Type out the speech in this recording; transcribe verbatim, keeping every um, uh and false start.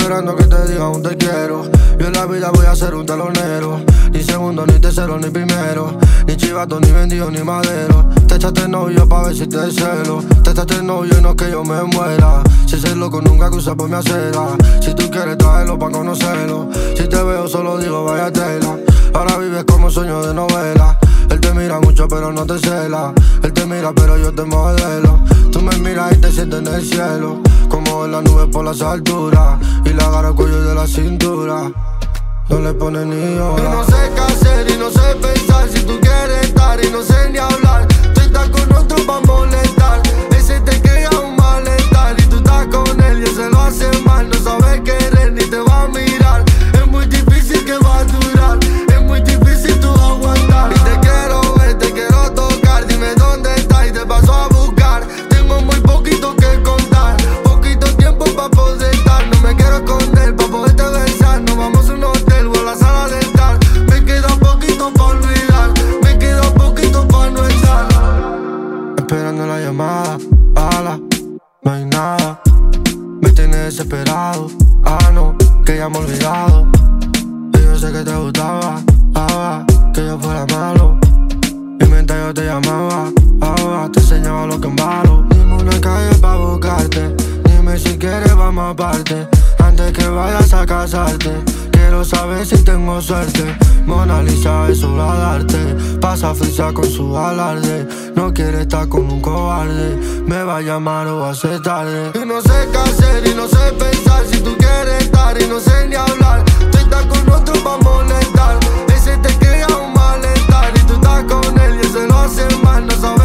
esperando que te diga un te quiero. Yo en la vida voy a ser un telonero. Ni segundo, ni tercero, ni primero. Ni chivato, ni vendido, ni madero. Te echaste novio pa' ver si te celo. Te echaste novio y no que yo me muera. Si ese loco nunca cruza por mi acera. Si tú quieres tráelo pa' conocerlo. Si te veo solo digo vaya tela. Ahora vives como sueño de novela. Él te mira mucho pero no te cela. Él te mira pero yo te modelo. Tú me miras y te sientes en el cielo. Como en las nubes por las alturas. Y le agarro el cuello de la cintura. No le pone ni hora. Y no sé qué hacer y no sé pensar. Si tú quieres estar y no sé ni hablar. Tú estás con otro pa' molestar. Ese te crea un malestar. Y tú estás con él y él se lo hace mal. No sabe querer ni te va a mirar. Es muy difícil que va a durar. Es muy difícil tú aguantar. Y te quiero ver, te quiero tocar. Dime dónde estás y te paso a buscar. Tengo muy poquito que contar. Poquito tiempo pa' poder estar. No me quiero esconder pa' poderte besar. Nos vamos a un hotel o a la sala de estar. Me queda poquito pa' olvidar. Me queda poquito pa' no estar. Esperando la llamada, ala, no hay nada. Me tiene desesperado, ah no, que ya me he olvidado. Y yo sé que te gustaba, ah, que yo fuera malo. Y mientras yo te llamaba, ah, te enseñaba lo que embalo. Dime una calle pa' buscarte. Dime si quieres vamos aparte. Antes que vayas a casarte. Quiero saber si tengo suerte. Mona Lisa es obra de arte. Pasa frisa con su alarde. No quiere estar con un cobarde. Me va a llamar o va a ser tarde. Y no sé qué hacer y no sé pensar. Si tú quieres estar y no sé ni hablar. Tú estás con otro pa' molestar. Ese te crea un malestar. Y tú estás con él y él se lo hace mal. No sabe